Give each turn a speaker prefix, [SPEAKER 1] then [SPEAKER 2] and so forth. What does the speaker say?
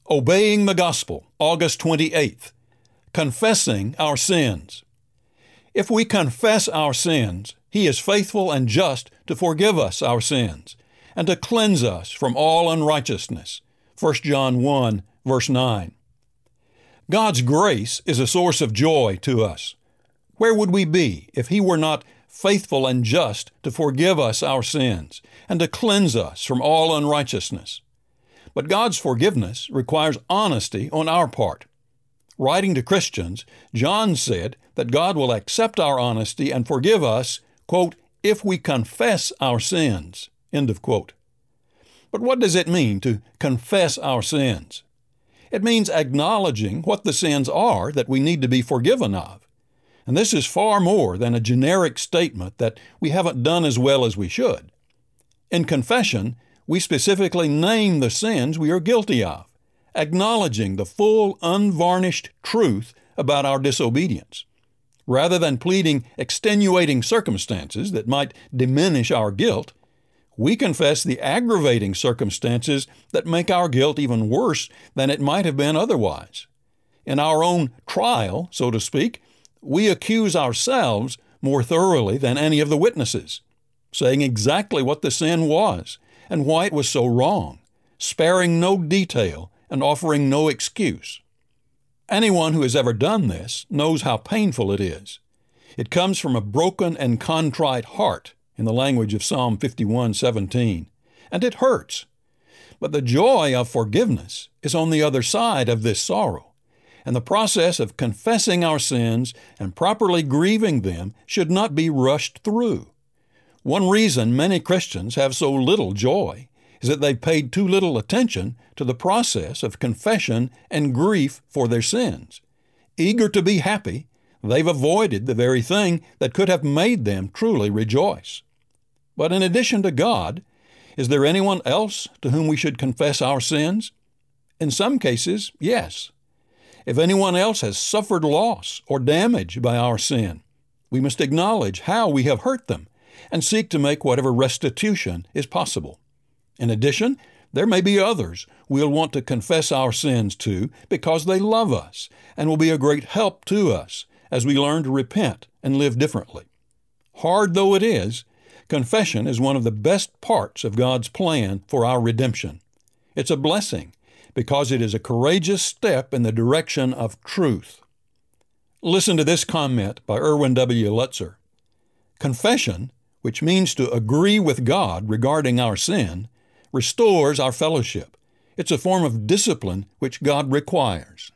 [SPEAKER 1] Obeying the Gospel, August 28th. Confessing our sins. If we confess our sins, He is faithful and just to forgive us our sins and to cleanse us from all unrighteousness. 1 John 1, verse 9. God's grace is a source of joy to us. Where would we be if He were not faithful and just to forgive us our sins and to cleanse us from all unrighteousness? But God's forgiveness requires honesty on our part. Writing to Christians, John said that God will accept our honesty and forgive us, quote, if we confess our sins, end of quote. But what does it mean to confess our sins? It means acknowledging what the sins are that we need to be forgiven of. And this is far more than a generic statement that we haven't done as well as we should. In confession, we specifically name the sins we are guilty of, acknowledging the full, unvarnished truth about our disobedience. Rather than pleading extenuating circumstances that might diminish our guilt, we confess the aggravating circumstances that make our guilt even worse than it might have been otherwise. In our own trial, so to speak, we accuse ourselves more thoroughly than any of the witnesses, saying exactly what the sin was and why it was so wrong, sparing no detail and offering no excuse. Anyone who has ever done this knows how painful it is. It comes from a broken and contrite heart, in the language of Psalm 51:17, and it hurts. But the joy of forgiveness is on the other side of this sorrow, and the process of confessing our sins and properly grieving them should not be rushed through. One reason many Christians have so little joy is that they've paid too little attention to the process of confession and grief for their sins. Eager to be happy, they've avoided the very thing that could have made them truly rejoice. But in addition to God, is there anyone else to whom we should confess our sins? In some cases, yes. If anyone else has suffered loss or damage by our sin, we must acknowledge how we have hurt them and seek to make whatever restitution is possible. In addition, there may be others we'll want to confess our sins to because they love us and will be a great help to us as we learn to repent and live differently. Hard though it is, confession is one of the best parts of God's plan for our redemption. It's a blessing because it is a courageous step in the direction of truth. Listen to this comment by Erwin W. Lutzer. Confession, which means to agree with God regarding our sin, restores our fellowship. It's a form of discipline which God requires.